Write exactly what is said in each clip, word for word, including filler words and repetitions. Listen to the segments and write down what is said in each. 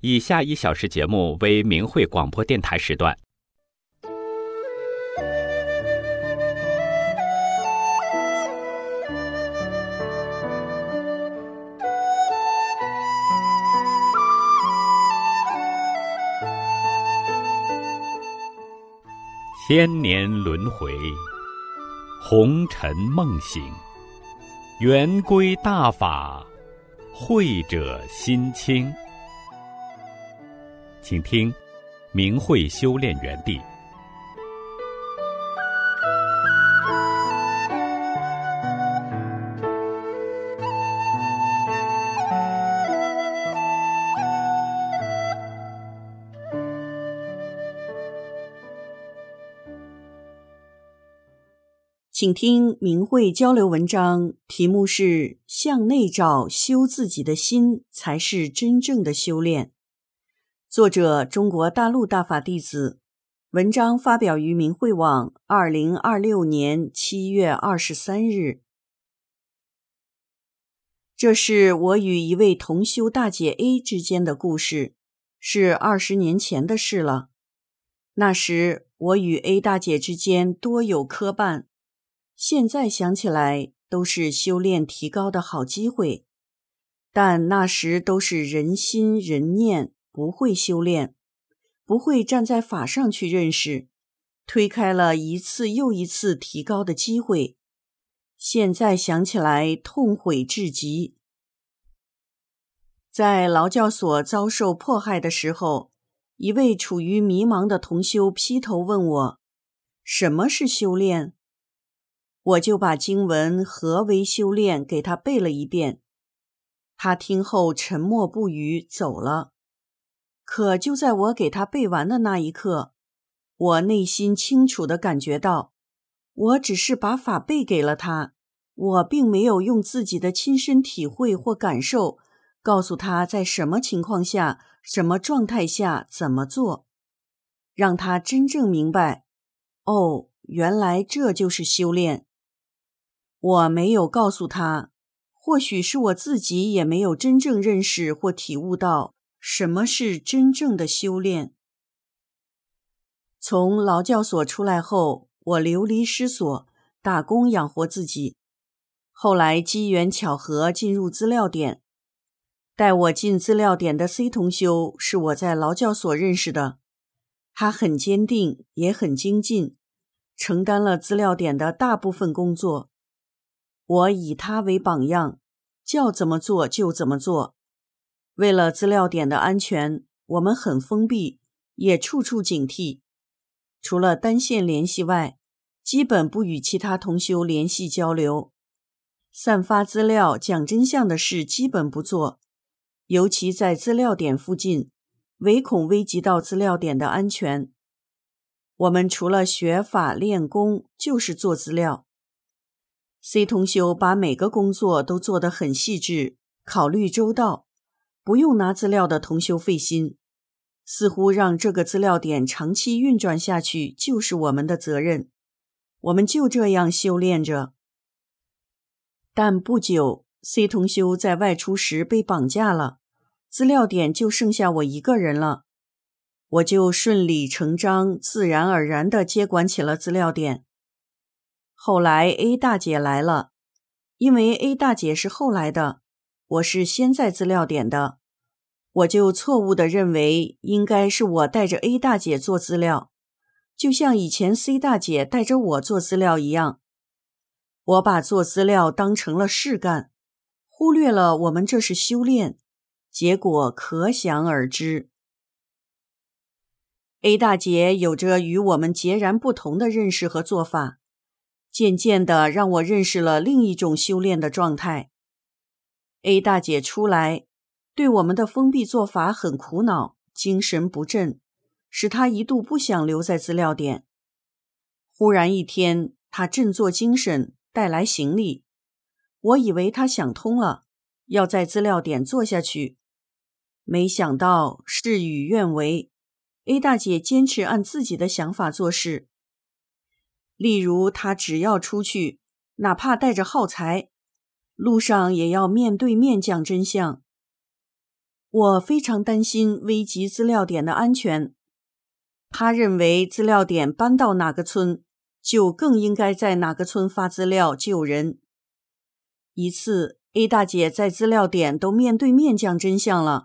以下一小时节目为明慧广播电台时段。千年轮回，红尘梦醒，圆规大法，慧者心清。请听明慧修炼园地。 请听明慧交流文章，题目是向内找，修自己的心才是真正的修炼。作者中国大陆大法弟子，文章发表于明慧网二零二六年七月二十三日。这是我与一位同修大姐 A 之间的故事，是二十年前的事了。那时我与 A 大姐之间多有磕绊，现在想起来都是修炼提高的好机会，但那时都是人心人念，不会修炼，不会站在法上去认识，推开了一次又一次提高的机会。现在想起来痛悔至极。在劳教所遭受迫害的时候，一位处于迷茫的同修劈头问我，什么是修炼？我就把经文何为修炼给他背了一遍，他听后沉默不语走了。可就在我给他背完的那一刻，我内心清楚地感觉到，我只是把法背给了他，我并没有用自己的亲身体会或感受告诉他在什么情况下、什么状态下怎么做，让他真正明白，哦，原来这就是修炼。我没有告诉他，或许是我自己也没有真正认识或体悟到什么是真正的修炼。从劳教所出来后，我流离失所，打工养活自己。后来机缘巧合进入资料点，带我进资料点的 C 同修是我在劳教所认识的，他很坚定，也很精进，承担了资料点的大部分工作。我以他为榜样，叫怎么做就怎么做。为了资料点的安全，我们很封闭，也处处警惕。除了单线联系外，基本不与其他同修联系交流。散发资料、讲真相的事基本不做，尤其在资料点附近，唯恐危及到资料点的安全。我们除了学法练功，就是做资料。C 同修把每个工作都做得很细致，考虑周到，不用拿资料的同修费心，似乎让这个资料点长期运转下去就是我们的责任。我们就这样修炼着。但不久 C 同修在外出时被绑架了，资料点就剩下我一个人了。我就顺理成章、自然而然地接管起了资料点。后来 A 大姐来了，因为 A 大姐是后来的，我是先在资料点的，我就错误地认为应该是我带着 A 大姐做资料，就像以前 C 大姐带着我做资料一样。我把做资料当成了事干，忽略了我们这是修炼，结果可想而知。A 大姐有着与我们截然不同的认识和做法，渐渐地让我认识了另一种修炼的状态。A 大姐出来，对我们的封闭做法很苦恼，精神不振，使她一度不想留在资料点。忽然一天，她振作精神，带来行李。我以为她想通了，要在资料点做下去。没想到事与愿违， A 大姐坚持按自己的想法做事。例如她只要出去，哪怕带着耗材，路上也要面对面讲真相。 我非常担心危及资料点的安全。他认为资料点搬到哪个村，就更应该在哪个村发资料救人。一次 A 大姐在资料点都面对面讲真相了。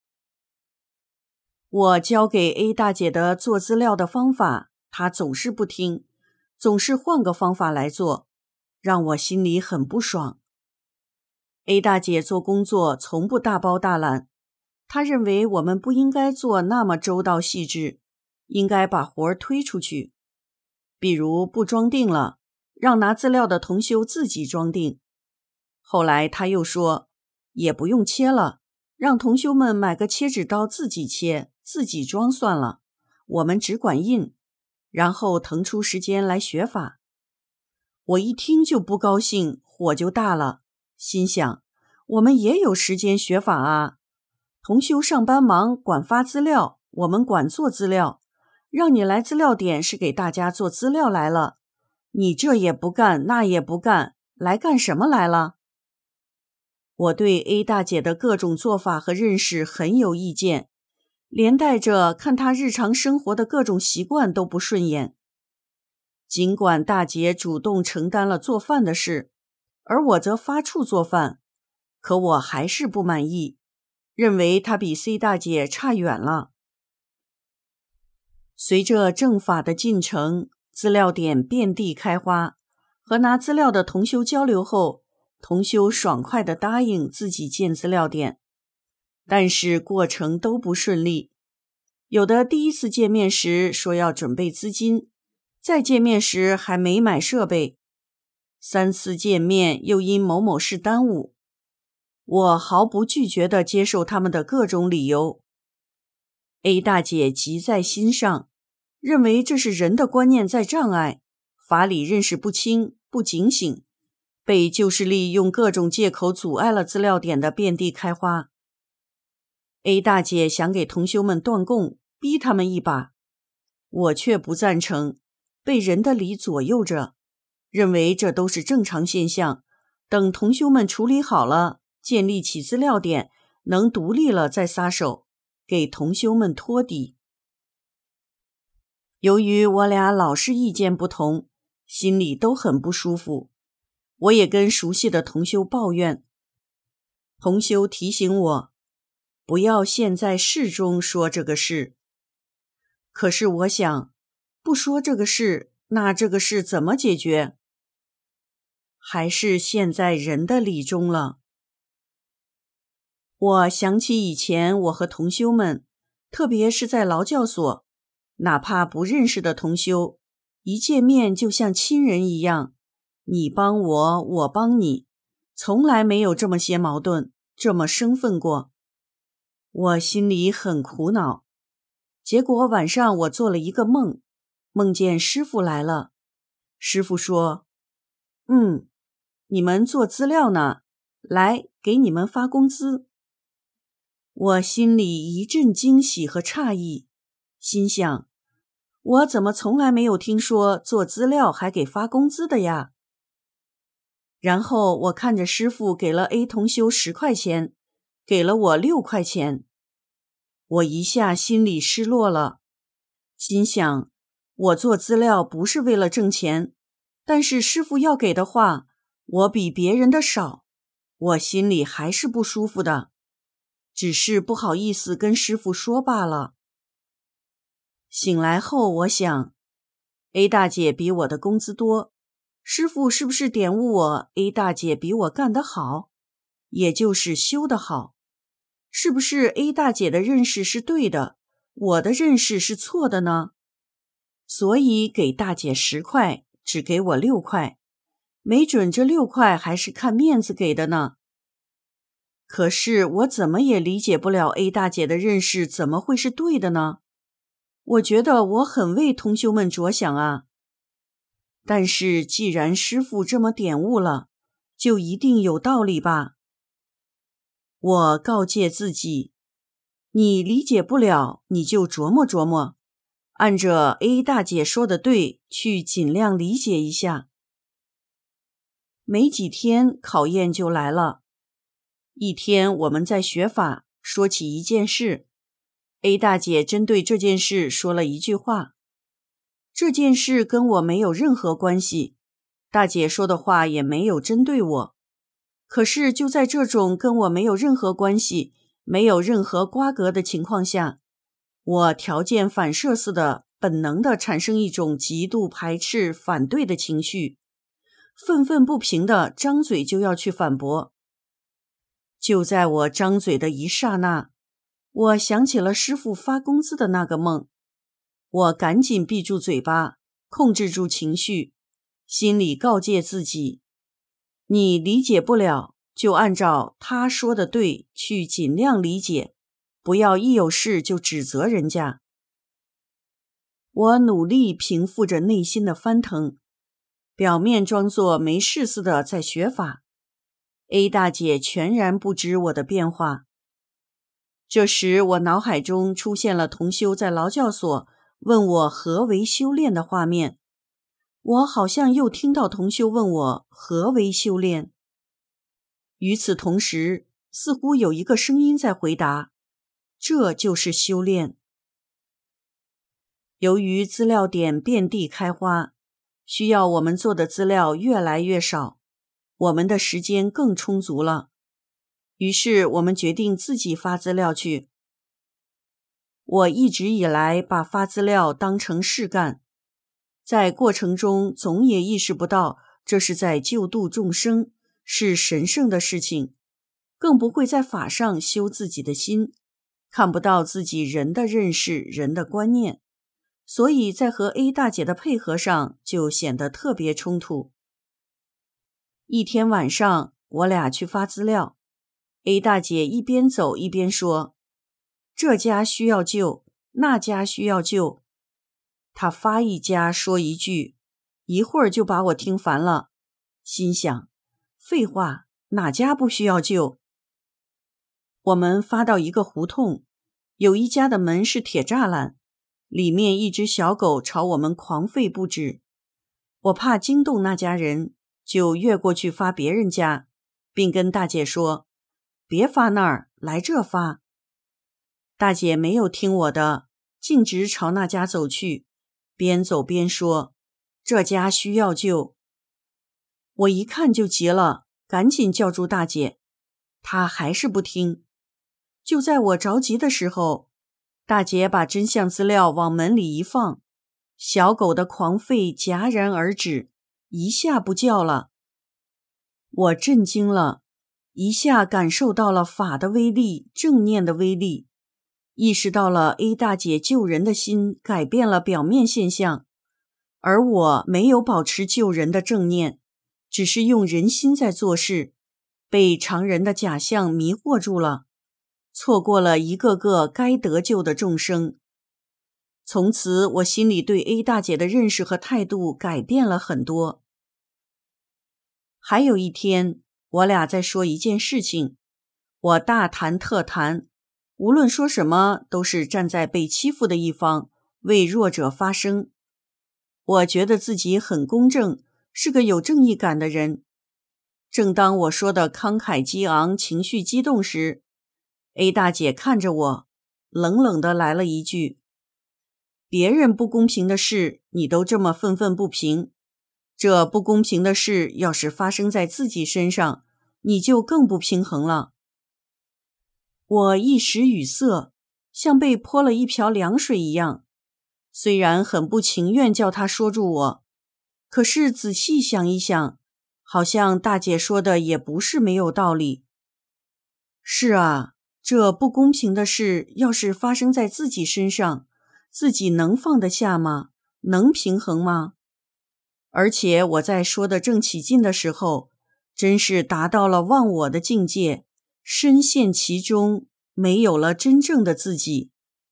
我教给 A 大姐的做资料的方法，她总是不听，总是换个方法来做，让我心里很不爽。A 大姐做工作从不大包大揽，她认为我们不应该做那么周到细致，应该把活儿推出去。比如不装订了，让拿资料的同修自己装订。后来她又说，也不用切了，让同修们买个切纸刀自己切，自己装算了，我们只管印，然后腾出时间来学法。我一听就不高兴，火就大了，心想，我们也有时间学法啊。同修上班忙，管发资料，我们管做资料，让你来资料点是给大家做资料来了，你这也不干，那也不干，来干什么来了？我对 A 大姐的各种做法和认识很有意见，连带着看她日常生活的各种习惯都不顺眼。尽管大姐主动承担了做饭的事，而我则发怵做饭，可我还是不满意，认为她比 C 大姐差远了。随着正法的进程，资料点遍地开花，和拿资料的同修交流后，同修爽快地答应自己建资料点，但是过程都不顺利。有的第一次见面时说要准备资金，再见面时还没买设备，三次见面又因某某事耽误。我毫不拒绝地接受他们的各种理由。A 大姐急在心上，认为这是人的观念在障碍，法理认识不清，不警醒，被旧势力用各种借口阻碍了资料点的遍地开花。A 大姐想给同修们断供，逼他们一把，我却不赞成，被人的理左右着，认为这都是正常现象，等同修们处理好了，建立起资料点，能独立了再撒手，给同修们托底。由于我俩老是意见不同，心里都很不舒服，我也跟熟悉的同修抱怨。同修提醒我，不要陷在事中说这个事。可是我想，不说这个事，那这个事怎么解决？还是陷在人的理中了。我想起以前我和同修们，特别是在劳教所，哪怕不认识的同修，一见面就像亲人一样，你帮我，我帮你，从来没有这么些矛盾，这么生分过。我心里很苦恼。结果晚上我做了一个梦，梦见师父来了。师父说，嗯，你们做资料呢，来给你们发工资。我心里一阵惊喜和诧异，心想，我怎么从来没有听说做资料还给发工资的呀？然后我看着师父给了 A 同修十块钱，给了我六块钱，我一下心里失落了，心想，我做资料不是为了挣钱，但是师父要给的话，我比别人的少，我心里还是不舒服的，只是不好意思跟师父说罢了。醒来后我想， A 大姐比我的工资多，师父是不是点悟我 A 大姐比我干得好，也就是修得好？是不是 A 大姐的认识是对的，我的认识是错的呢？所以给大姐十块，只给我六块，没准这六块还是看面子给的呢。可是我怎么也理解不了 A 大姐的认识怎么会是对的呢？我觉得我很为同修们着想啊。但是既然师父这么点悟了，就一定有道理吧。我告诫自己，你理解不了，你就琢磨琢磨，按着 A 大姐说的对，去尽量理解一下。没几天，考验就来了。一天我们在学法， 说起一件事。A 大姐针对这件事说了一句话：这件事跟我没有任何关系，大姐说的话也没有针对我。可是就在这种跟我没有任何关系、没有任何瓜葛的情况下，我条件反射似的本能地产生一种极度排斥、反对的情绪，愤愤不平地张嘴就要去反驳。就在我张嘴的一刹那，我想起了师父发工资的那个梦，我赶紧闭住嘴巴，控制住情绪，心里告诫自己，你理解不了，就按照他说的对去尽量理解，不要一有事就指责人家。我努力平复着内心的翻腾，表面装作没事似的在学法。A 大姐全然不知我的变化。这时我脑海中出现了同修在劳教所问我何为修炼的画面，我好像又听到同修问我何为修炼。与此同时，似乎有一个声音在回答，这就是修炼。由于资料点遍地开花，需要我们做的资料越来越少，我们的时间更充足了。于是我们决定自己发资料去。我一直以来把发资料当成事干，在过程中总也意识不到这是在救度众生，是神圣的事情，更不会在法上修自己的心，看不到自己人的认识、人的观念，所以在和 A 大姐的配合上就显得特别冲突。一天晚上，我俩去发资料， A 大姐一边走一边说，这家需要救，那家需要救。她发一家说一句，一会儿就把我听烦了，心想，废话，哪家不需要救？我们发到一个胡同，有一家的门是铁栅栏，里面一只小狗朝我们狂吠不止。我怕惊动那家人，就越过去发别人家，并跟大姐说，别发那儿，来这发。大姐没有听我的，径直朝那家走去，边走边说，这家需要救。我一看就急了，赶紧叫住大姐，她还是不听。就在我着急的时候，大姐把真相资料往门里一放，小狗的狂吠戛然而止，一下不叫了。我震惊了，一下感受到了法的威力，正念的威力，意识到了 A 大姐救人的心改变了表面现象，而我没有保持救人的正念，只是用人心在做事，被常人的假象迷惑住了，错过了一个个该得救的众生。从此我心里对 A 大姐的认识和态度改变了很多。还有一天，我俩在说一件事情，我大谈特谈，无论说什么都是站在被欺负的一方，为弱者发声。我觉得自己很公正，是个有正义感的人。正当我说的慷慨激昂、情绪激动时， A 大姐看着我，冷冷地来了一句，别人不公平的事你都这么愤愤不平，这不公平的事要是发生在自己身上，你就更不平衡了。我一时语塞，像被泼了一瓢凉水一样，虽然很不情愿叫他说住我，可是仔细想一想，好像大姐说的也不是没有道理。是啊，这不公平的事要是发生在自己身上，自己能放得下吗？能平衡吗？而且我在说的正起劲的时候，真是达到了忘我的境界，深陷其中，没有了真正的自己。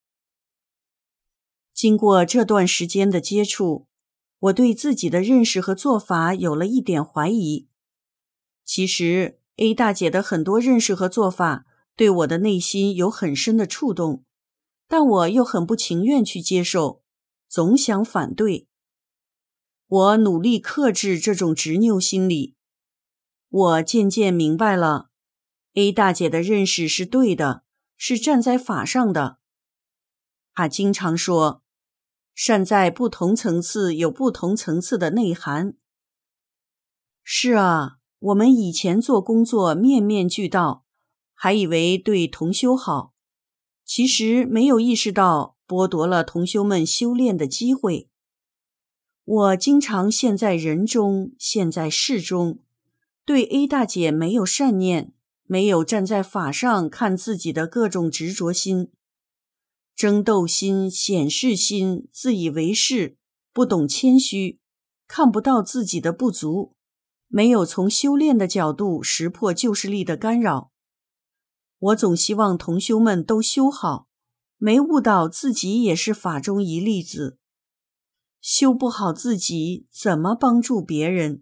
经过这段时间的接触，我对自己的认识和做法有了一点怀疑。其实 A 大姐的很多认识和做法对我的内心有很深的触动，但我又很不情愿去接受，总想反对。我努力克制这种执拗心理。我渐渐明白了， A 大姐的认识是对的， 是站在法上的。他经常说，善在不同层次有不同层次的内涵。是啊，我们以前做工作面面俱到，还以为对同修好，其实没有意识到剥夺了同修们修炼的机会。我经常陷在人中，陷在事中，对 A 大姐没有善念，没有站在法上看自己的各种执着心、争斗心、显示心、自以为是，不懂谦虚，看不到自己的不足，没有从修炼的角度识破旧势力的干扰。我总希望同修们都修好，没悟到自己也是法中一粒子，修不好自己，怎么帮助别人？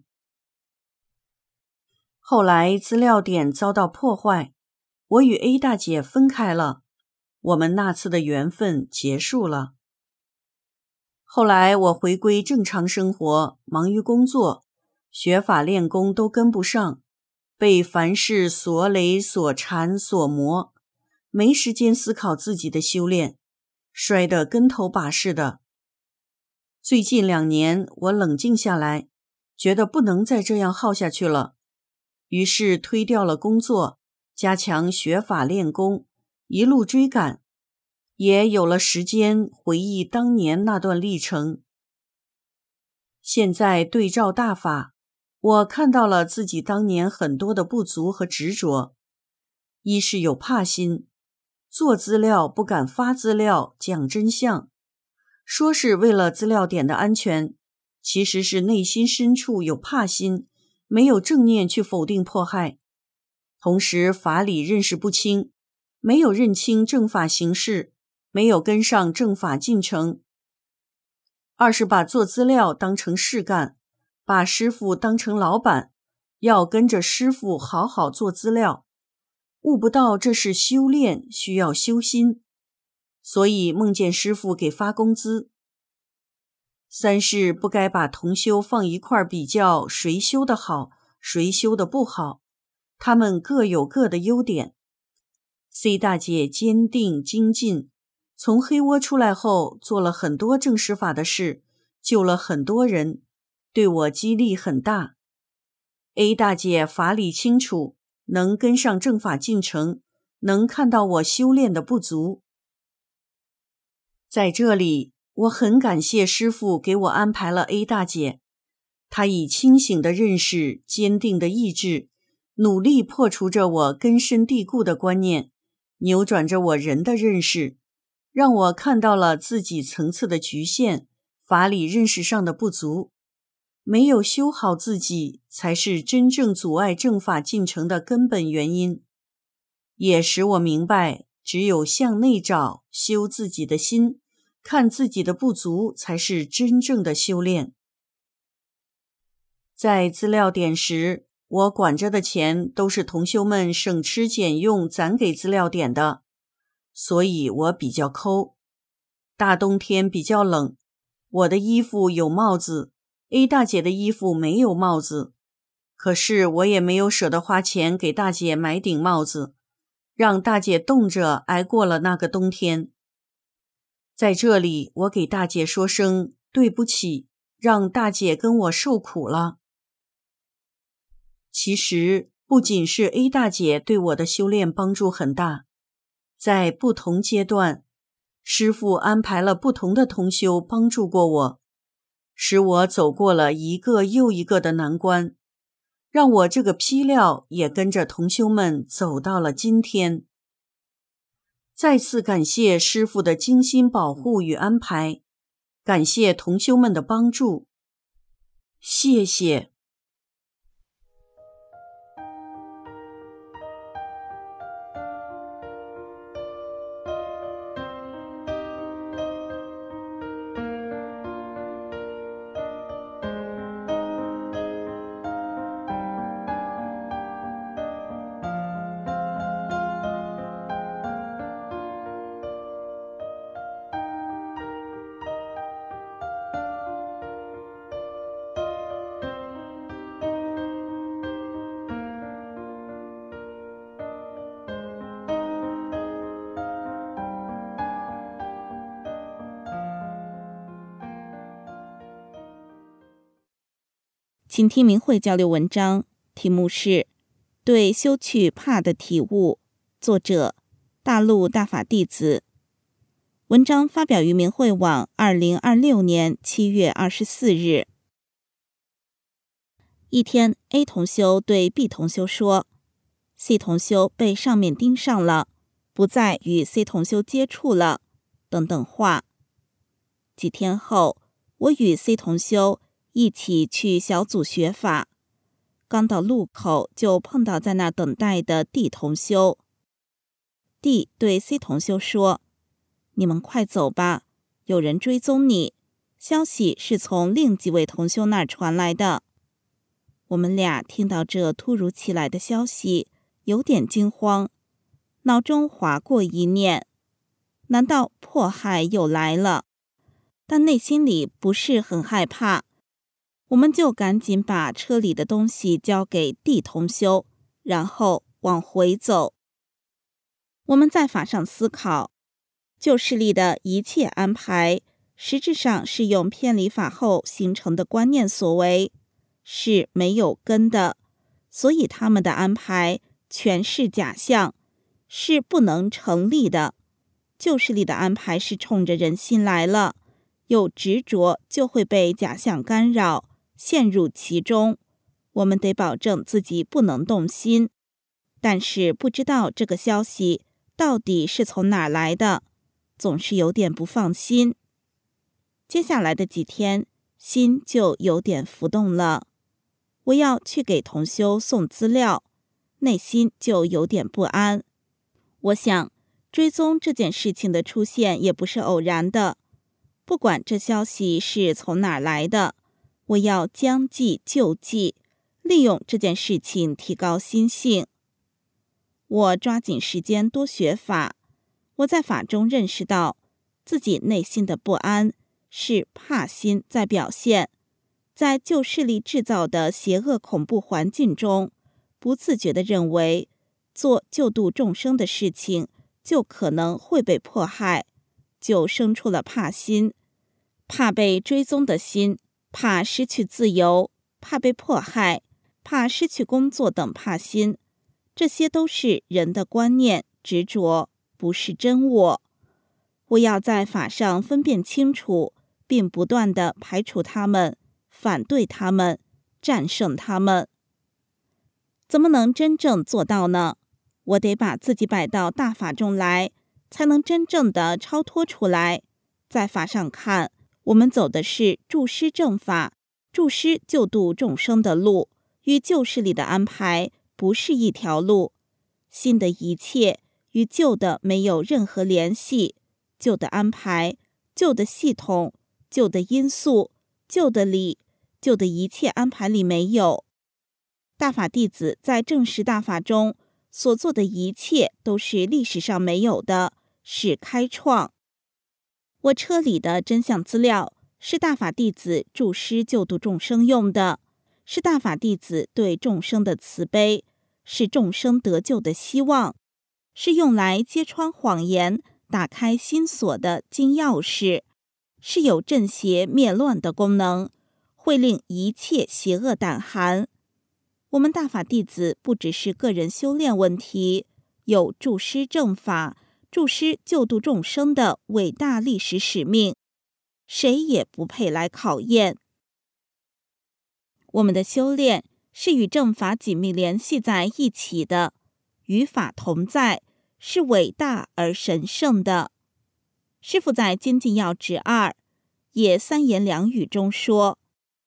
后来资料点遭到破坏，我与 A 大姐分开了，我们那次的缘分结束了。后来我回归正常生活，忙于工作，学法练功都跟不上，被凡事所累所缠所磨，没时间思考自己的修炼，摔得跟头把式的。最近两年我冷静下来，觉得不能再这样耗下去了，于是推掉了工作，加强学法练功，一路追赶，也有了时间回忆当年那段历程。现在对照大法，我看到了自己当年很多的不足和执着。一是有怕心，做资料不敢发资料讲真相，说是为了资料点的安全，其实是内心深处有怕心，没有正念去否定迫害。同时法理认识不清，没有认清正法形式，没有跟上正法进程。二是把做资料当成事干，把师父当成老板，要跟着师父好好做资料，悟不到这是修炼，需要修心，所以梦见师父给发工资。三是不该把同修放一块比较谁修得好，谁修得不好，他们各有各的优点。C 大姐坚定精进，从黑窝出来后做了很多正实法的事，救了很多人，对我激励很大。A 大姐法理清楚，能跟上正法进程，能看到我修炼的不足。在这里，我很感谢师父给我安排了 A 大姐，她以清醒的认识、坚定的意志，努力破除着我根深蒂固的观念，扭转着我人的认识，让我看到了自己层次的局限，法理认识上的不足。没有修好自己，才是真正阻碍正法进程的根本原因。也使我明白，只有向内找，修自己的心，看自己的不足，才是真正的修炼。在资料点时，我管着的钱都是同修们省吃俭用攒给资料点的，所以我比较抠。大冬天比较冷，我的衣服有帽子， A 大姐的衣服没有帽子，可是我也没有舍得花钱给大姐买顶帽子，让大姐冻着挨过了那个冬天。在这里，我给大姐说声对不起，让大姐跟我受苦了。其实不仅是 A 大姐对我的修炼帮助很大，在不同阶段，师父安排了不同的同修帮助过我，使我走过了一个又一个的难关，让我这个坯料也跟着同修们走到了今天。再次感谢师父的精心保护与安排，感谢同修们的帮助，谢谢。 请听明慧交流文章，题目是对修去怕的体悟，作者大陆大法弟子。文章发表于明慧网二零二六年七月二十四日。一天 A 同修对 B 同修说， C 同修被上面盯上了，不再与 C 同修接触了，等等话。几天后，我与 C 同修一起去小组学法，刚到路口就碰到在那等待的 D 同修。 D 对 C 同修说，你们快走吧，有人追踪你，消息是从另几位同修那儿传来的。我们俩听到这突如其来的消息，有点惊慌，脑中划过一念，难道迫害又来了？但内心里不是很害怕，我们就赶紧把车里的东西交给 D 同修，然后往回走。我们在法上思考，旧势力的一切安排，实质上是用偏离法后形成的观念所为，是没有根的，所以他们的安排全是假象，是不能成立的。旧势力的安排是冲着人心来了，有执着就会被假象干扰，陷入其中。我们得保证自己不能动心，但是不知道这个消息到底是从哪来的，总是有点不放心。接下来的几天，心就有点浮动了。我要去给同修送资料，内心就有点不安。我想，追踪这件事情的出现也不是偶然的，不管这消息是从哪儿来的，我要将计就计，利用这件事情提高心性。我抓紧时间多学法，我在法中认识到，自己内心的不安是怕心在表现。在旧势力制造的邪恶恐怖环境中，不自觉地认为做救度众生的事情就可能会被迫害，就生出了怕心，怕被追踪的心，怕失去自由，怕被迫害，怕失去工作等怕心，这些都是人的观念执着，不是真我。我要在法上分辨清楚，并不断地排除他们，反对他们，战胜他们。怎么能真正做到呢？我得把自己摆到大法中来，才能真正的超脱出来。在法上看，我们走的是助师正法，助师救度众生的路，与旧势力的安排不是一条路。新的一切与旧的没有任何联系，旧的安排，旧的系统，旧的因素，旧的理，旧的一切安排里没有。大法弟子在正式大法中所做的一切都是历史上没有的，是开创。我车里的真相资料是大法弟子助师救度众生用的，是大法弟子对众生的慈悲，是众生得救的希望，是用来揭穿谎言，打开心锁的金钥匙，是有镇邪灭乱的功能，会令一切邪恶胆寒。我们大法弟子不只是个人修炼问题，有助师正法、助师救度众生的伟大历史使命，谁也不配来考验。我们的修炼是与正法紧密联系在一起的，与法同在，是伟大而神圣的。师父在《精进要旨二》也三言两语中说，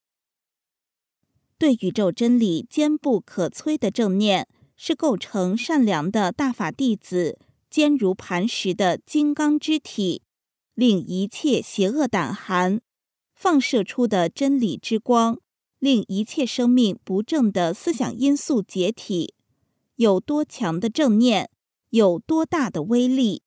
对宇宙真理坚不可摧的正念，是构成善良的大法弟子坚如磐石的金刚之体，令一切邪恶胆寒，放射出的真理之光，令一切生命不正的思想因素解体。有多强的正念，有多大的威力。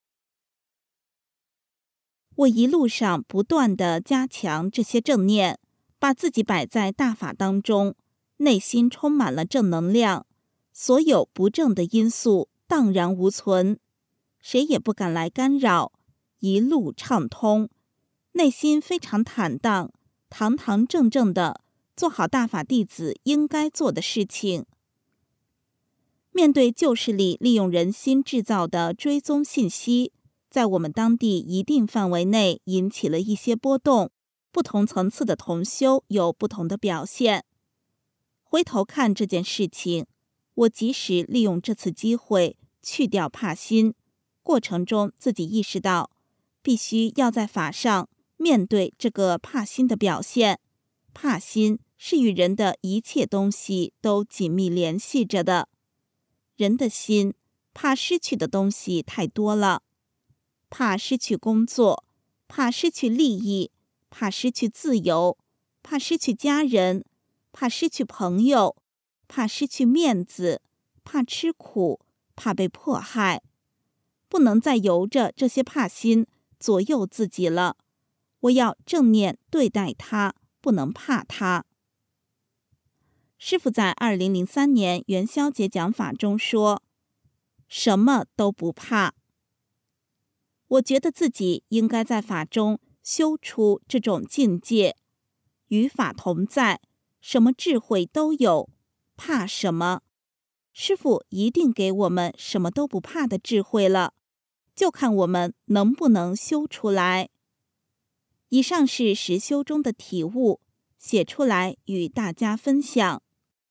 我一路上不断地加强这些正念，把自己摆在大法当中，内心充满了正能量，所有不正的因素荡然无存，谁也不敢来干扰，一路畅通，内心非常坦荡，堂堂正正地做好大法弟子应该做的事情。面对旧势力利用人心制造的追踪信息，在我们当地一定范围内引起了一些波动，不同层次的同修有不同的表现。回头看这件事情，我及时利用这次机会去掉怕心，过程中自己意识到，必须要在法上面对这个怕心的表现。怕心是与人的一切东西都紧密联系着的。人的心怕失去的东西太多了，怕失去工作，怕失去利益，怕失去自由，怕失去家人，怕失去朋友，怕失去面子，怕吃苦，怕被迫害。不能再由着这些怕心左右自己了，我要正面对待它，不能怕它。师父在二零零三年元宵节讲法中说，什么都不怕。我觉得自己应该在法中修出这种境界，与法同在，什么智慧都有，怕什么？师父一定给我们什么都不怕的智慧了，就看我们能不能修出来。以上是实修中的体悟，写出来与大家分享。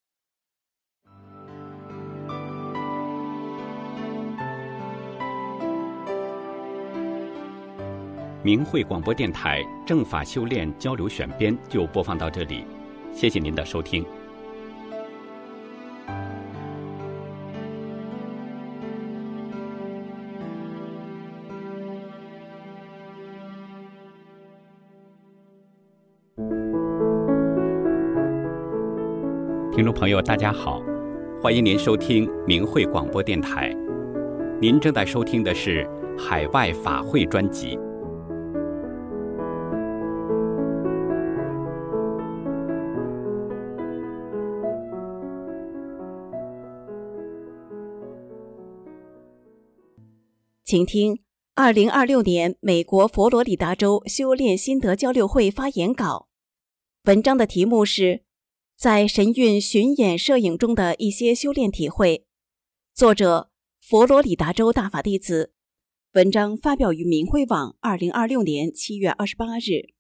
明慧广播电台正法修炼交流选编就播放到这里，谢谢您的收听。听众朋友大家好，欢迎您收听明慧广播电台，您正在收听的是海外法会专辑。 请听二零二六年美国佛罗里达州修炼心得交流会发言稿。文章的题目是在神韵巡演摄影中的一些修炼体会，作者佛罗里达州大法弟子。文章发表于明慧网二零二六年七月二十八日。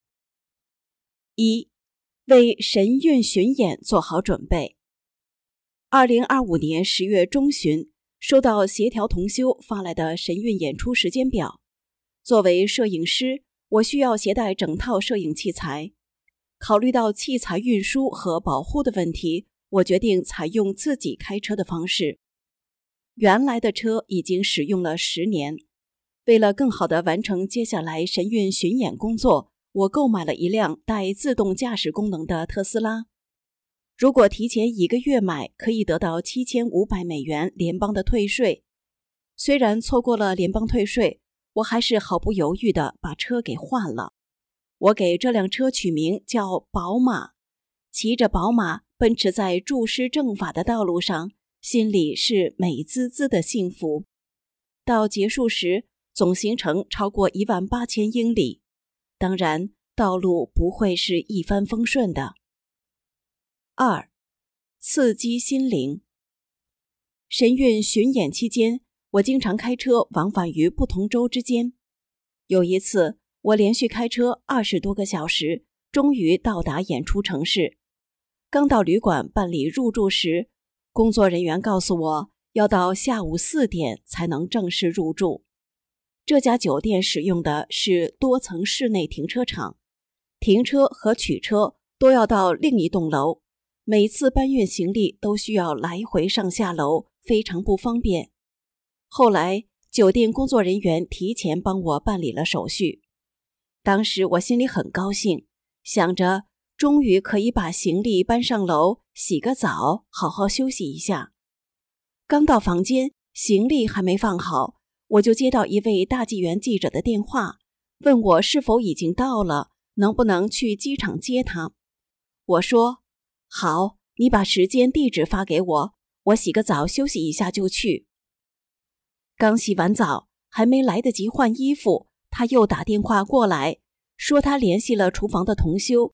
一、为神韵巡演做好准备。二零二五年十月中旬，收到协调同修发来的神韵演出时间表。作为摄影师，我需要携带整套摄影器材。考虑到器材运输和保护的问题，我决定采用自己开车的方式。原来的车已经使用了十年，为了更好地完成接下来神韵巡演工作，我购买了一辆带自动驾驶功能的特斯拉。如果提前一个月买，可以得到七千五百美元联邦的退税。虽然错过了联邦退税，我还是毫不犹豫地把车给换了。我给这辆车取名叫宝马，骑着宝马奔驰在注师正法的道路上，心里是美滋滋的幸福。到结束时，总行程超过一万八千英里，当然道路不会是一帆风顺的。二、刺激心灵。神韵巡演期间，我经常开车往返于不同州之间。有一次，我连续开车二十多个小时，终于到达演出城市。刚到旅馆办理入住时，工作人员告诉我要到下午四点才能正式入住。这家酒店使用的是多层室内停车场，停车和取车都要到另一栋楼，每次搬运行李都需要来回上下楼，非常不方便。后来酒店工作人员提前帮我办理了手续。当时我心里很高兴，想着终于可以把行李搬上楼，洗个澡，好好休息一下。刚到房间，行李还没放好，我就接到一位大纪元记者的电话，问我是否已经到了，能不能去机场接他。我说好，你把时间地址发给我，我洗个澡休息一下就去。刚洗完澡，还没来得及换衣服，他又打电话过来，说他联系了厨房的同修，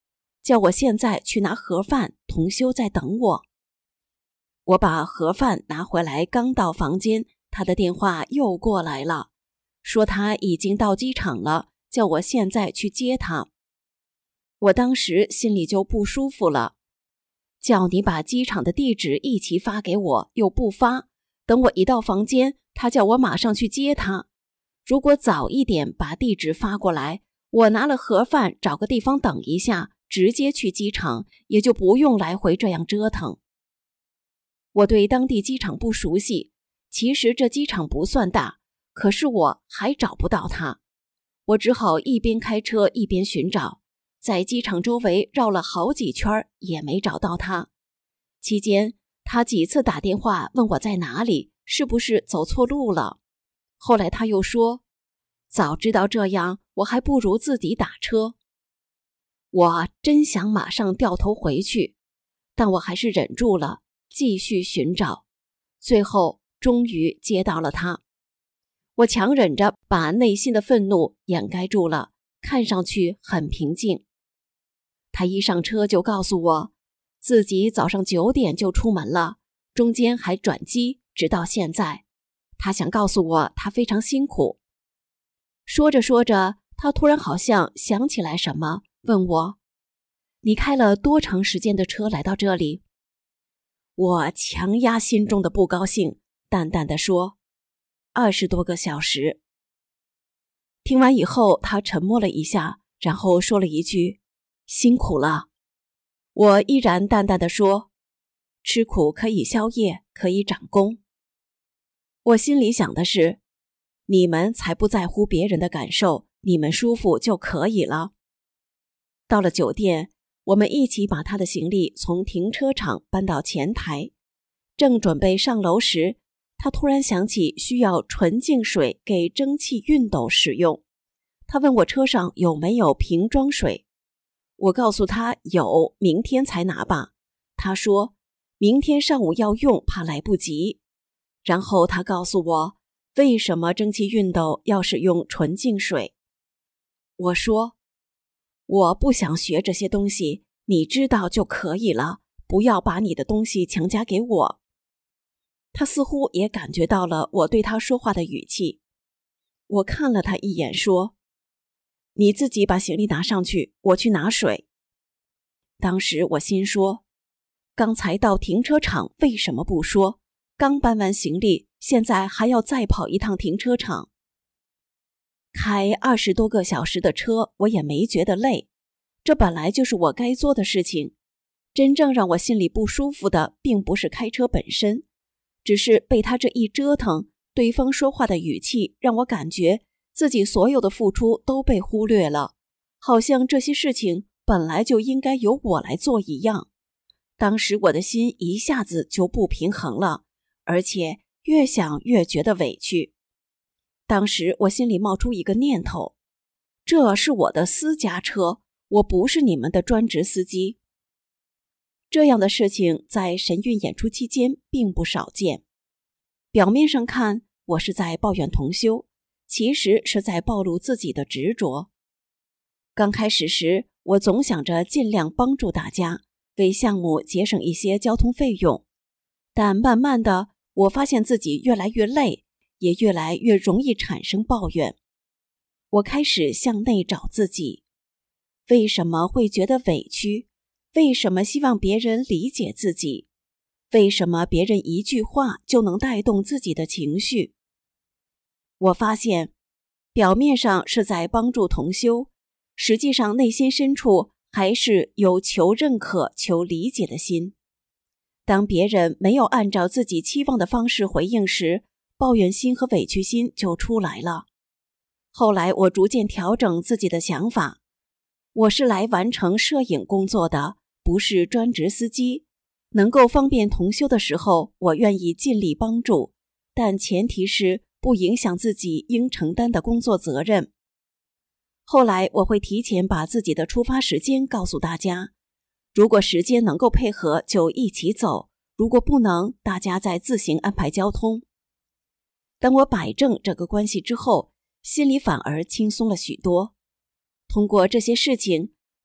叫我现在去拿盒饭，同修在等我。我把盒饭拿回来，刚到房间，他的电话又过来了，说他已经到机场了，叫我现在去接他。我当时心里就不舒服了，叫你把机场的地址一起发给我，又不发，等我一到房间，他叫我马上去接他。如果早一点把地址发过来，我拿了盒饭找个地方等一下，直接去机场，也就不用来回这样折腾。我对当地机场不熟悉，其实这机场不算大，可是我还找不到他。我只好一边开车一边寻找，在机场周围绕了好几圈也没找到他。期间他几次打电话问我在哪里，是不是走错路了。后来他又说，早知道这样，我还不如自己打车。我真想马上掉头回去，但我还是忍住了，继续寻找。最后终于接到了他。我强忍着把内心的愤怒掩盖住了，看上去很平静。他一上车就告诉我，自己早上九点就出门了，中间还转机，直到现在。他想告诉我他非常辛苦。说着说着，他突然好像想起来什么，问我，你开了多长时间的车来到这里？我强压心中的不高兴，淡淡地说，二十多个小时。听完以后，他沉默了一下，然后说了一句，辛苦了。我依然淡淡地说，吃苦可以消业，可以长功。我心里想的是，你们才不在乎别人的感受，你们舒服就可以了。到了酒店，我们一起把他的行李从停车场搬到前台。正准备上楼时，他突然想起需要纯净水给蒸汽熨斗使用。他问我车上有没有瓶装水。我告诉他有，明天才拿吧。他说明天上午要用，怕来不及。然后他告诉我，为什么蒸汽熨斗要使用纯净水。我说，我不想学这些东西，你知道就可以了，不要把你的东西强加给我。他似乎也感觉到了我对他说话的语气。我看了他一眼说，你自己把行李拿上去，我去拿水。当时我心说，刚才到停车场为什么不说？刚搬完行李，现在还要再跑一趟停车场。开二十多个小时的车，我也没觉得累，这本来就是我该做的事情。真正让我心里不舒服的，并不是开车本身，只是被他这一折腾，对方说话的语气让我感觉自己所有的付出都被忽略了，好像这些事情本来就应该由我来做一样。当时我的心一下子就不平衡了，而且越想越觉得委屈。当时我心里冒出一个念头，这是我的私家车，我不是你们的专职司机。这样的事情在神韵演出期间并不少见。表面上看，我是在抱怨同修，其实是在暴露自己的执着。刚开始时，我总想着尽量帮助大家，为项目节省一些交通费用。但慢慢的，我发现自己越来越累，也越来越容易产生抱怨。我开始向内找自己，为什么会觉得委屈？为什么希望别人理解自己？为什么别人一句话就能带动自己的情绪？我发现，表面上是在帮助同修，实际上内心深处还是有求认可、求理解的心。当别人没有按照自己期望的方式回应时，抱怨心和委屈心就出来了。后来我逐渐调整自己的想法，我是来完成摄影工作的，不是专职司机。能够方便同修的时候，我愿意尽力帮助，但前提是不影响自己应承担的工作责任。后来我会提前把自己的出发时间告诉大家，如果时间能够配合就一起走，如果不能，大家再自行安排交通。当我摆正这个关系之后，心里反而轻松了许多。通过这些事情，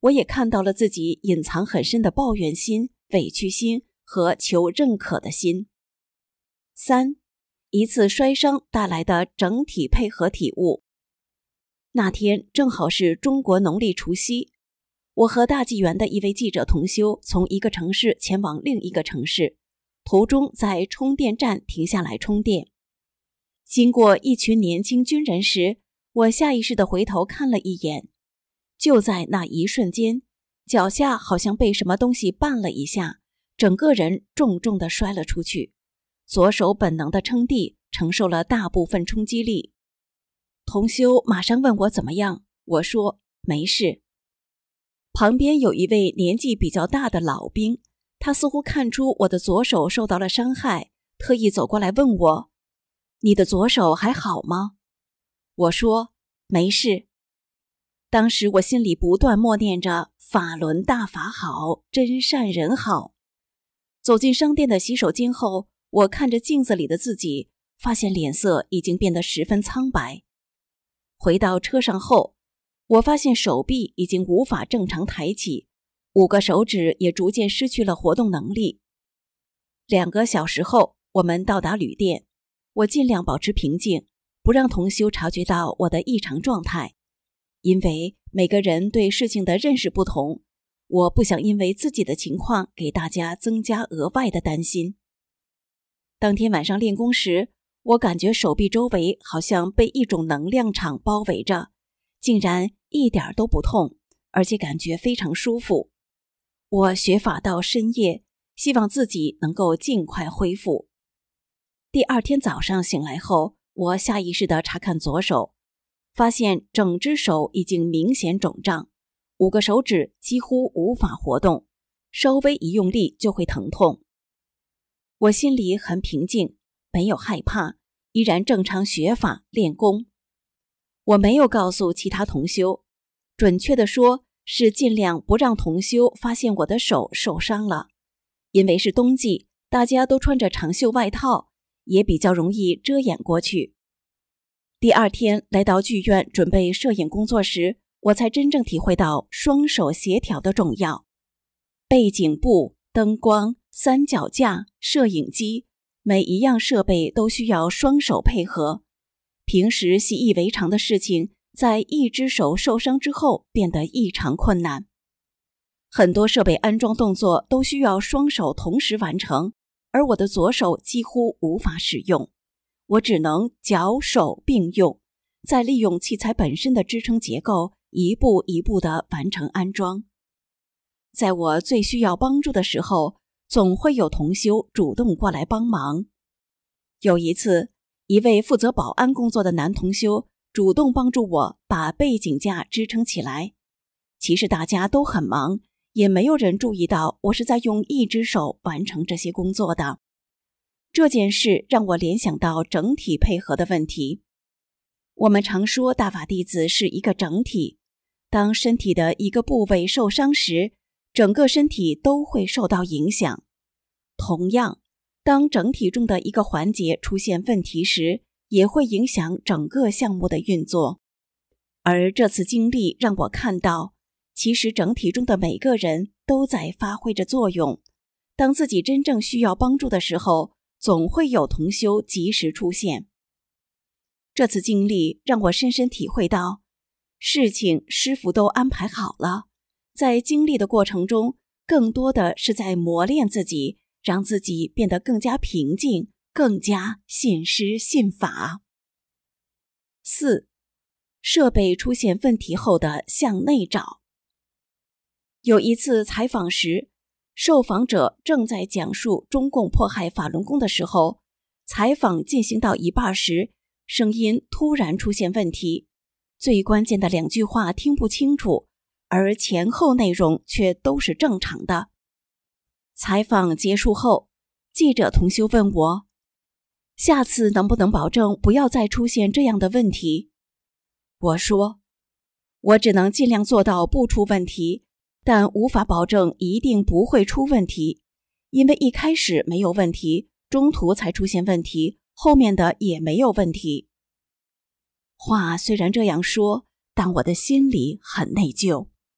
我也看到了自己隐藏很深的抱怨心、委屈心和求认可的心。三，一次摔伤带来的整体配合体悟。那天正好是中国农历除夕，我和大纪元的一位记者同修从一个城市前往另一个城市，途中在充电站停下来充电。经过一群年轻军人时，我下意识地回头看了一眼，就在那一瞬间，脚下好像被什么东西绊了一下，整个人重重地摔了出去，左手本能地撑地，承受了大部分冲击力。同修马上问我怎么样，我说没事。旁边有一位年纪比较大的老兵，他似乎看出我的左手受到了伤害，特意走过来问我，你的左手还好吗？我说没事。当时我心里不断默念着法轮大法好，真善人好。走进商店的洗手间后，我看着镜子里的自己，发现脸色已经变得十分苍白。回到车上后，我发现手臂已经无法正常抬起，五个手指也逐渐失去了活动能力。两个小时后，我们到达旅店，我尽量保持平静，不让同修察觉到我的异常状态。因为每个人对事情的认识不同，我不想因为自己的情况给大家增加额外的担心。当天晚上练功时，我感觉手臂周围好像被一种能量场包围着，竟然一点都不痛，而且感觉非常舒服。我学法到深夜，希望自己能够尽快恢复。第二天早上醒来后，我下意识地查看左手，发现整只手已经明显肿胀，五个手指几乎无法活动，稍微一用力就会疼痛。我心里很平静，没有害怕，依然正常学法练功。我没有告诉其他同修，准确地说是尽量不让同修发现我的手受伤了。因为是冬季，大家都穿着长袖外套，也比较容易遮掩过去。第二天来到剧院准备摄影工作时，我才真正体会到双手协调的重要。背景布、灯光、三脚架、摄影机，每一样设备都需要双手配合。平时习以为常的事情，在一只手受伤之后变得异常困难。很多设备安装动作都需要双手同时完成，而我的左手几乎无法使用，我只能脚手并用，再利用器材本身的支撑结构，一步一步地完成安装。在我最需要帮助的时候，总会有同修主动过来帮忙。有一次，一位负责保安工作的男同修主动帮助我把背景架支撑起来。其实大家都很忙，也没有人注意到我是在用一只手完成这些工作的。这件事让我联想到整体配合的问题。我们常说大法弟子是一个整体，当身体的一个部位受伤时，整个身体都会受到影响。同样，当整体中的一个环节出现问题时，也会影响整个项目的运作。而这次经历让我看到，其实整体中的每个人都在发挥着作用。当自己真正需要帮助的时候，总会有同修及时出现。这次经历让我深深体会到，事情师父都安排好了，在经历的过程中，更多的是在磨练自己，让自己变得更加平静，更加信师信法。四，设备出现问题后的向内找。有一次采访时，受访者正在讲述中共迫害法轮功的时候，采访进行到一半时，声音突然出现问题，最关键的两句话听不清楚，而前后内容却都是正常的。采访结束后，记者同修问我，下次能不能保证不要再出现这样的问题？我说，我只能尽量做到不出问题，但无法保证一定不会出问题，因为一开始没有问题，中途才出现问题，后面的也没有问题。话虽然这样说，但我的心里很内疚。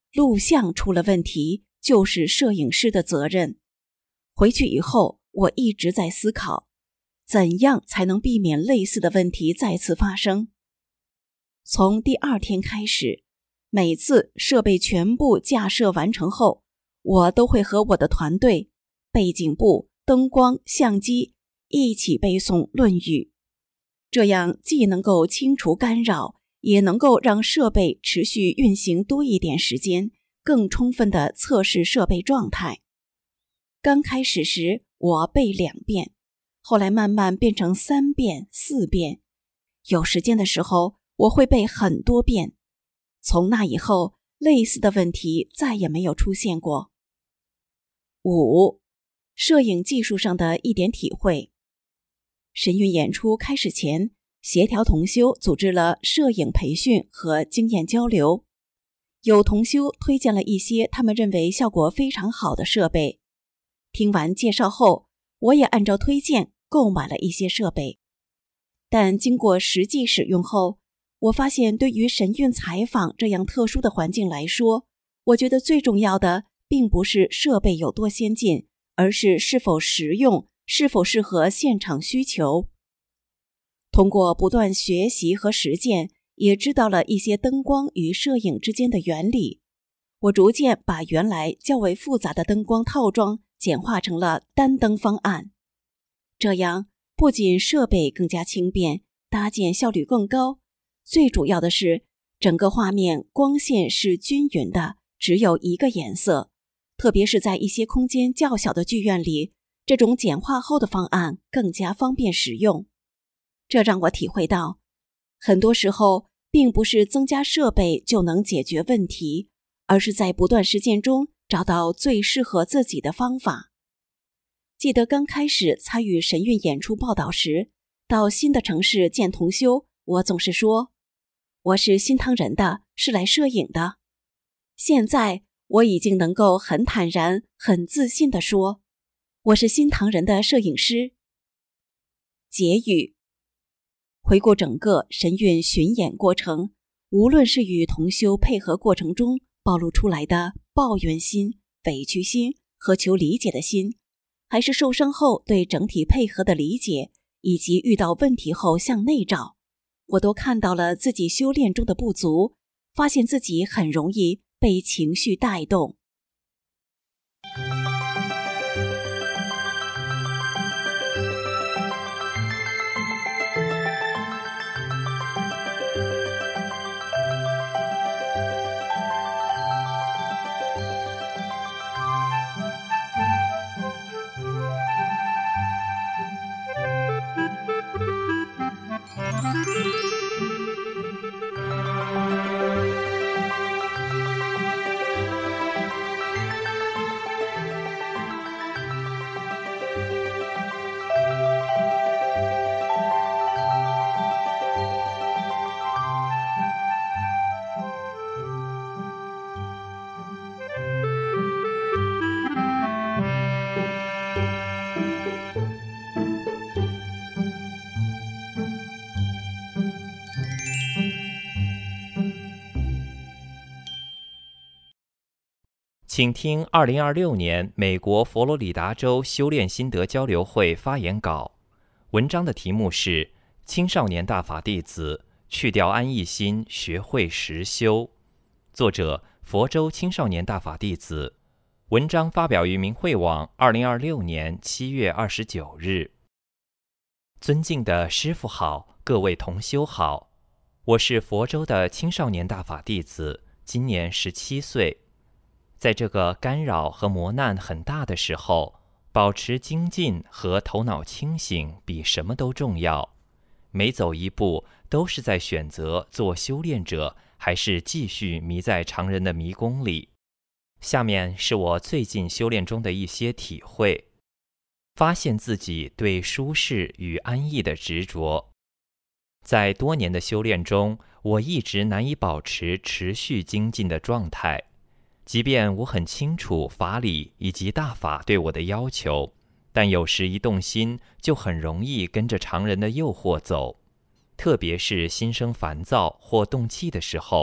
录像出了问题，就是摄影师的责任。回去以后，我一直在思考，怎样才能避免类似的问题再次发生。从第二天开始，每次设备全部架设完成后，我都会和我的团队、背景部、灯光、相机一起背诵《论语》，这样既能够清除干扰，也能够让设备持续运行多一点时间，更充分地测试设备状态。刚开始时我背两遍，后来慢慢变成三遍、四遍，有时间的时候我会背很多遍。从那以后，类似的问题再也没有出现过。五、摄影技术上的一点体会。神韵演出开始前，协调同修组织了摄影培训和经验交流，有同修推荐了一些他们认为效果非常好的设备。听完介绍后，我也按照推荐购买了一些设备。但经过实际使用后，我发现对于神韵采访这样特殊的环境来说，我觉得最重要的并不是设备有多先进，而是是否实用，是否适合现场需求。通过不断学习和实践，也知道了一些灯光与摄影之间的原理。我逐渐把原来较为复杂的灯光套装简化成了单灯方案。这样不仅设备更加轻便，搭建效率更高，最主要的是整个画面光线是均匀的，只有一个颜色。特别是在一些空间较小的剧院里，这种简化后的方案更加方便使用。这让我体会到，很多时候并不是增加设备就能解决问题，而是在不断实践中找到最适合自己的方法。记得刚开始参与神韵演出报道时，到新的城市见同修，我总是说，我是新唐人的，是来摄影的。现在我已经能够很坦然、很自信地说，我是新唐人的摄影师。结语。回顾整个神韵巡演过程，无论是与同修配合过程中暴露出来的抱怨心、委屈心和求理解的心，还是受伤后对整体配合的理解，以及遇到问题后向内找，我都看到了自己修炼中的不足，发现自己很容易被情绪带动。 请听二零二六年美国佛罗里达州修炼心得交流会发言稿。文章的题目是《青少年大法弟子去掉安逸心，学会实修》，作者佛州青少年大法弟子。文章发表于明慧网二零二六年七月二十九日。尊敬的师父好，各位同修好，我是佛州的青少年大法弟子，今年十七岁。在这个干扰和磨难很大的时候，保持精进和头脑清醒比什么都重要。每走一步都是在选择做修炼者，还是继续迷在常人的迷宫里。下面是我最近修炼中的一些体会，发现自己对舒适与安逸的执着。在多年的修炼中，我一直难以保持持续精进的状态。即便我很清楚法理以及大法对我的要求，但有时一动心就很容易跟着常人的诱惑走。特别是心生烦躁或动气的时候，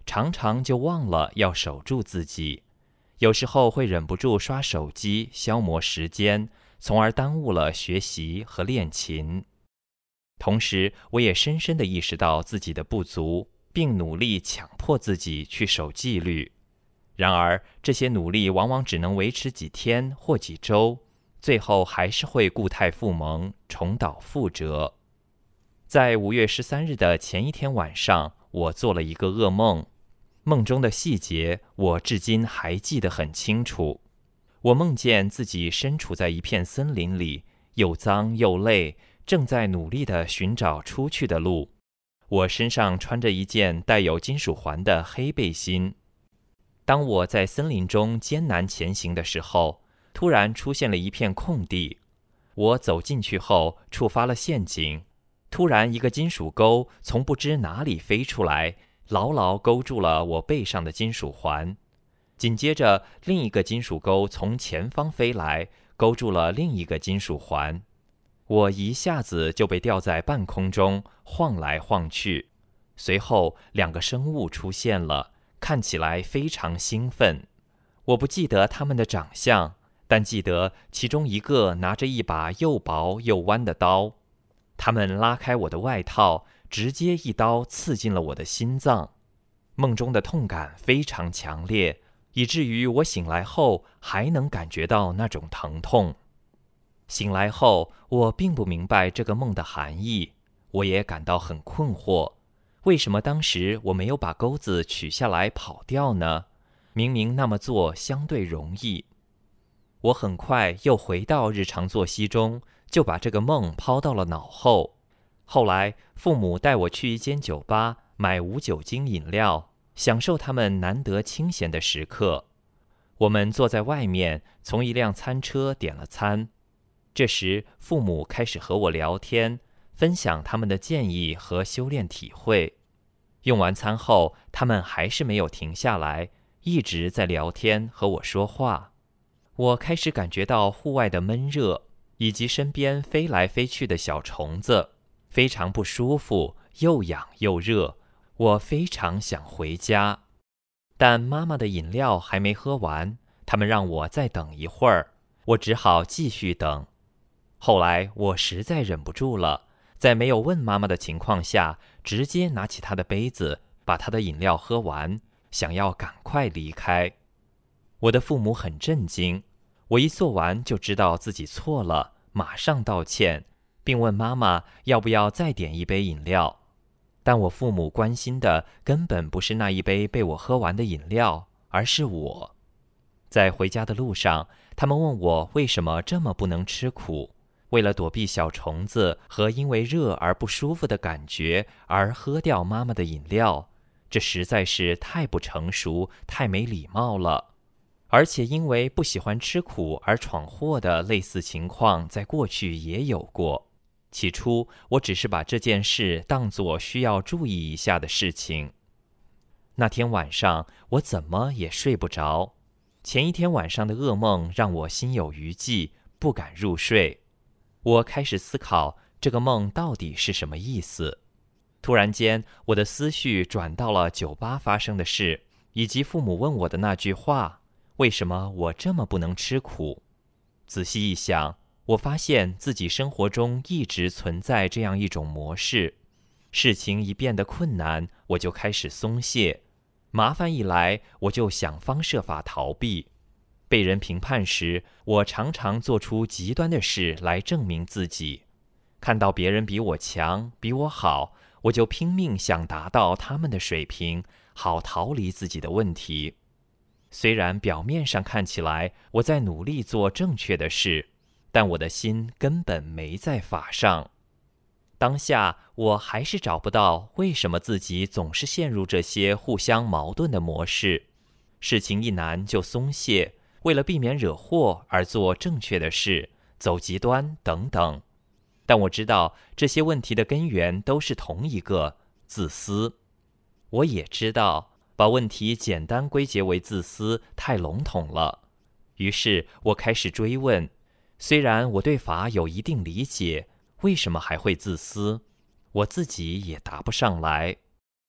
常常就忘了要守住自己，有时候会忍不住刷手机消磨时间，从而耽误了学习和练琴。同时，我也深深地意识到自己的不足，并努力强迫自己去守纪律。然而，这些努力往往只能维持几天或几周，最后还是会故态复萌，重蹈覆辙。在五月十三日的前一天晚上，我做了一个噩梦，梦中的细节我至今还记得很清楚。我梦见自己身处在一片森林里，又脏又累，正在努力地寻找出去的路。我身上穿着一件带有金属环的黑背心。当我在森林中艰难前行的时候，突然出现了一片空地。我走进去后，触发了陷阱。突然，一个金属钩从不知哪里飞出来，牢牢勾住了我背上的金属环。紧接着，另一个金属钩从前方飞来，勾住了另一个金属环。我一下子就被吊在半空中，晃来晃去。随后，两个生物出现了，看起来非常兴奋。我不记得他们的长相，但记得其中一个拿着一把又薄又弯的刀。他们拉开我的外套，直接一刀刺进了我的心脏。梦中的痛感非常强烈，以至于我醒来后还能感觉到那种疼痛。醒来后，我并不明白这个梦的含义，我也感到很困惑。为什么当时我没有把钩子取下来跑掉呢？明明那么做相对容易。我很快又回到日常作息中，就把这个梦抛到了脑后。后来，父母带我去一间酒吧买无酒精饮料，享受他们难得清闲的时刻。我们坐在外面，从一辆餐车点了餐。这时，父母开始和我聊天，分享他们的建议和修炼体会。用完餐后，他们还是没有停下来，一直在聊天和我说话。我开始感觉到户外的闷热，以及身边飞来飞去的小虫子，非常不舒服，又痒又热。我非常想回家，但妈妈的饮料还没喝完，他们让我再等一会儿，我只好继续等。后来我实在忍不住了，在没有问妈妈的情况下，直接拿起她的杯子，把她的饮料喝完，想要赶快离开。我的父母很震惊，我一做完就知道自己错了，马上道歉，并问妈妈要不要再点一杯饮料。但我父母关心的根本不是那一杯被我喝完的饮料，而是我。在回家的路上，他们问我为什么这么不能吃苦，为了躲避小虫子和因为热而不舒服的感觉而喝掉妈妈的饮料，这实在是太不成熟，太没礼貌了。而且因为不喜欢吃苦而闯祸的类似情况在过去也有过。起初我只是把这件事当作需要注意一下的事情。那天晚上我怎么也睡不着，前一天晚上的噩梦让我心有余悸，不敢入睡。我开始思考这个梦到底是什么意思。突然间，我的思绪转到了酒吧发生的事，以及父母问我的那句话，为什么我这么不能吃苦？仔细一想，我发现自己生活中一直存在这样一种模式，事情一变得困难，我就开始松懈，麻烦一来，我就想方设法逃避。被人评判时，我常常做出极端的事来证明自己。看到别人比我强，比我好，我就拼命想达到他们的水平，好逃离自己的问题。虽然表面上看起来我在努力做正确的事，但我的心根本没在法上。当下我还是找不到为什么自己总是陷入这些互相矛盾的模式，事情一难就松懈，为了避免惹祸而做正确的事，走极端等等。但我知道这些问题的根源都是同一个，自私。我也知道把问题简单归结为自私太笼统了，于是我开始追问，虽然我对法有一定理解，为什么还会自私？我自己也答不上来。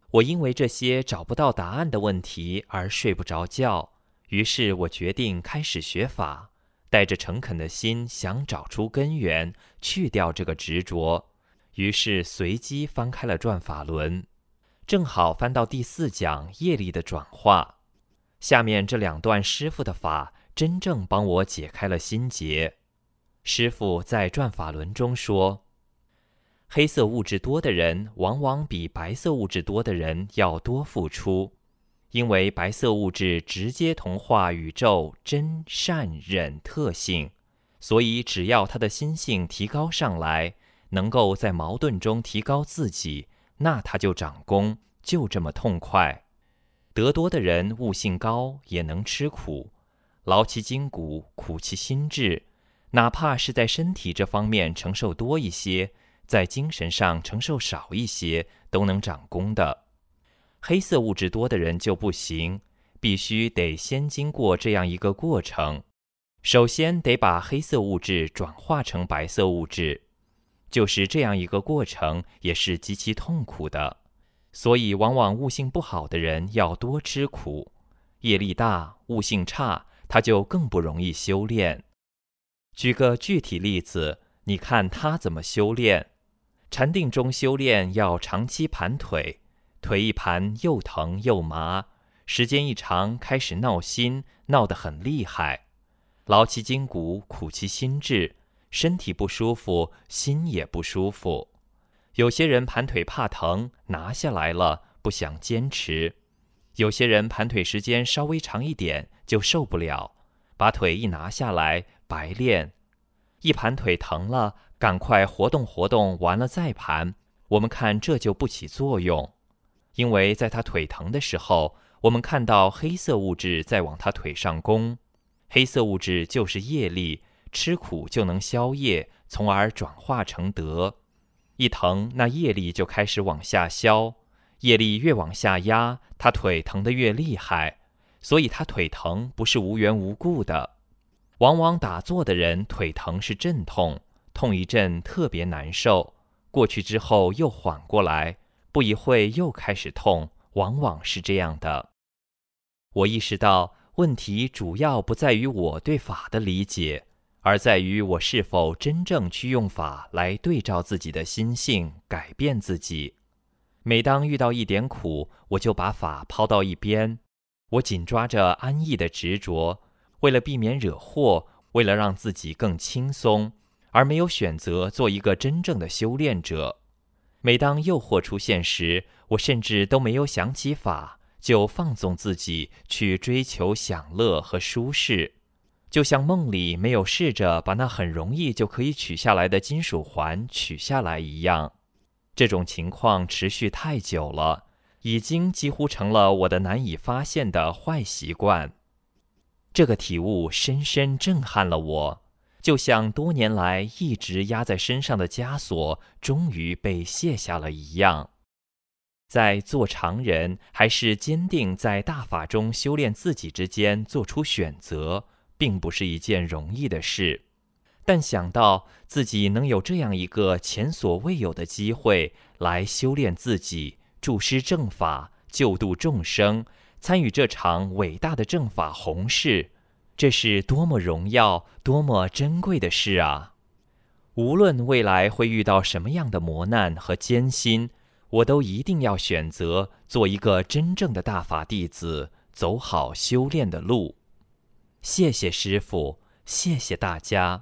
我因为这些找不到答案的问题而睡不着觉，于是我决定开始学法，带着诚恳的心想找出根源，去掉这个执着。于是随机翻开了转法轮，正好翻到第四讲业力的转化。下面这两段师父的法真正帮我解开了心结。师父在转法轮中说，黑色物质多的人往往比白色物质多的人要多付出，因为白色物质直接同化宇宙真善忍特性，所以只要他的心性提高上来，能够在矛盾中提高自己，那他就长功，就这么痛快。得多的人悟性高，也能吃苦，劳其筋骨，苦其心志，哪怕是在身体这方面承受多一些，在精神上承受少一些，都能长功的。黑色物质多的人就不行，必须得先经过这样一个过程，首先得把黑色物质转化成白色物质，就是这样一个过程，也是极其痛苦的。所以往往悟性不好的人要多吃苦，业力大，悟性差，他就更不容易修炼。举个具体例子，你看他怎么修炼。禅定中修炼要长期盘腿，腿一盘又疼又麻，时间一长开始闹心，闹得很厉害，劳其筋骨，苦其心志，身体不舒服，心也不舒服。有些人盘腿怕疼，拿下来了，不想坚持；有些人盘腿时间稍微长一点就受不了，把腿一拿下来白练。一盘腿疼了，赶快活动活动，完了再盘。我们看这就不起作用，因为在他腿疼的时候，我们看到黑色物质在往他腿上攻，黑色物质就是业力，吃苦就能消业，从而转化成德。一疼，那业力就开始往下消，业力越往下压，他腿疼得越厉害，所以他腿疼不是无缘无故的。往往打坐的人腿疼是阵痛，痛一阵特别难受，过去之后又缓过来，不一会又开始痛，往往是这样的。我意识到问题主要不在于我对法的理解，而在于我是否真正去用法来对照自己的心性，改变自己。每当遇到一点苦，我就把法抛到一边，我紧抓着安逸的执着，为了避免惹祸，为了让自己更轻松，而没有选择做一个真正的修炼者。每当诱惑出现时，我甚至都没有想起法，就放纵自己去追求享乐和舒适，就像梦里没有试着把那很容易就可以取下来的金属环取下来一样。这种情况持续太久了，已经几乎成了我的难以发现的坏习惯。这个体悟深深震撼了我，就像多年来一直压在身上的枷锁终于被卸下了一样。在做常人还是坚定在大法中修炼自己之间做出选择，并不是一件容易的事。但想到自己能有这样一个前所未有的机会来修炼自己，注施正法，救度众生，参与这场伟大的正法宏事，这是多么荣耀、多么珍贵的事啊！无论未来会遇到什么样的磨难和艰辛，我都一定要选择做一个真正的大法弟子，走好修炼的路。谢谢师父，谢谢大家。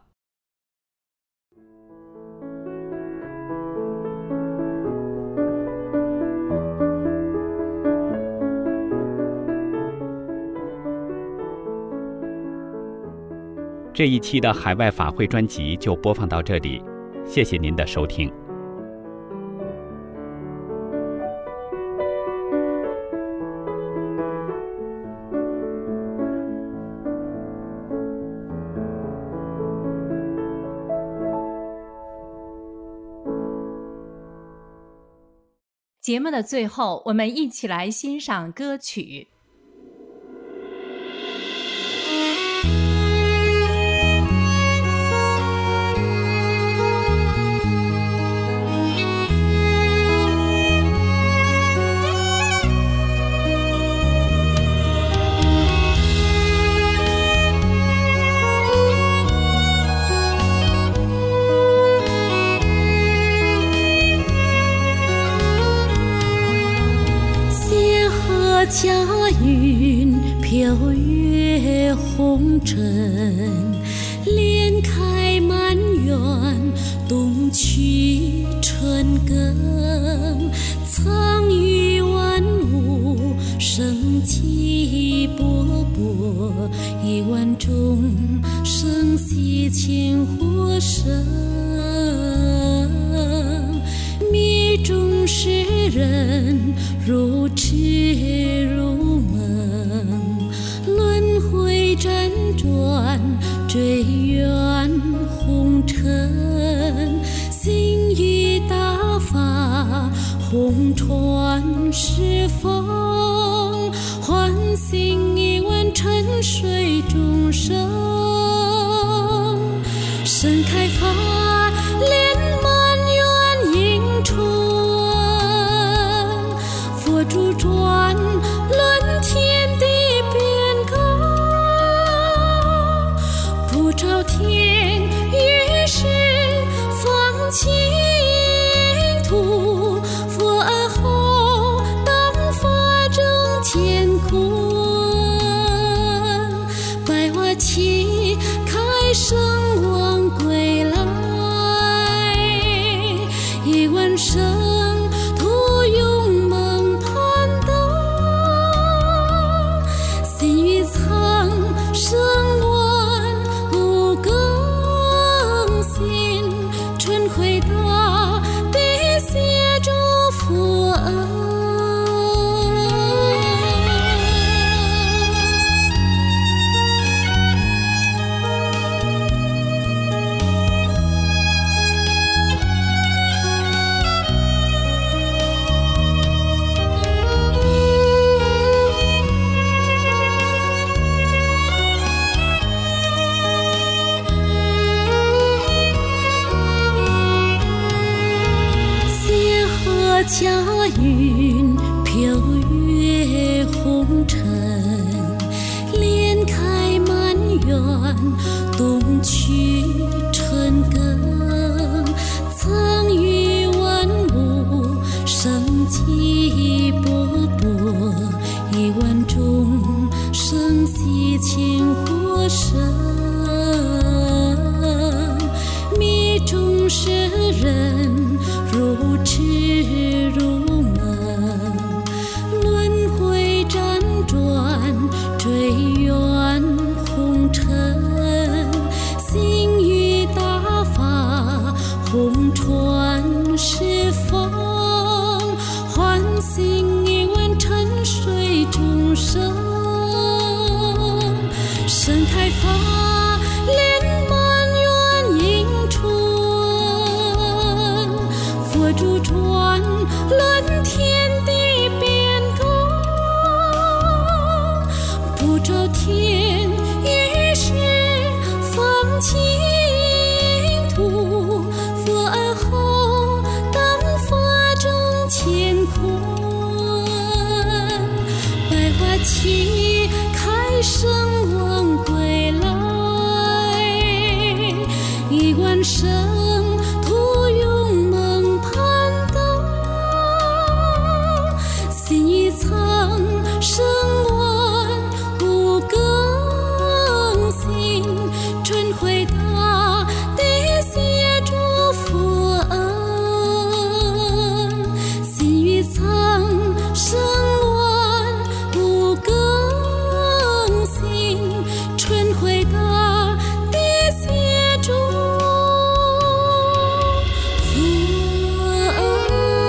这一期的海外法会专辑就播放到这里，谢谢您的收听。 节目的最后，我们一起来欣赏歌曲。 佳云飘越红尘，莲开满园，冬去春耕，苍与万物生机勃勃，亿万众生息情活生，迷中世人如痴如梦，轮回辗转追远红尘，心与大法红传十方，唤醒亿万沉睡众生，盛开法莲满园迎春，佛珠转轮天地变更，不着天于是放净土，佛而后当法正乾坤，百花齐开生王归来，亿万生徒勇猛攀登，心与苍生万物更新，春回大地协助佛恩。佳云飘越红尘，莲开满园，冬去春耕，苍与万物生机勃勃，亿万众生息情活生，迷中世人如痴如梦，轮回辗转追远红尘，心与大法红传十方，唤醒亿万沉睡众生，盛开法莲满园迎春，佛珠转轮天地变更，不着天于是放净土，佛而后当法正乾坤，百花齐开生王归来，亿万生徒勇猛攀登，心与苍生万物更新，春回大地协助佛恩，心与苍生万物更新，春回大地协助佛恩。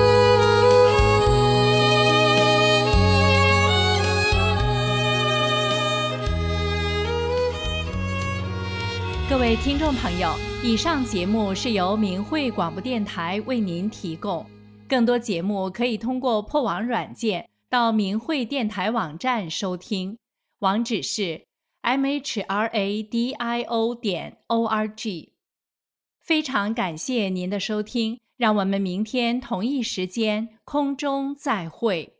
各位听众朋友，以上节目是由明慧广播电台为您提供。更多节目可以通过破网软件到明慧电台网站收听，网址是 m h r a d i o 点 o r g。非常感谢您的收听，让我们明天同一时间空中再会。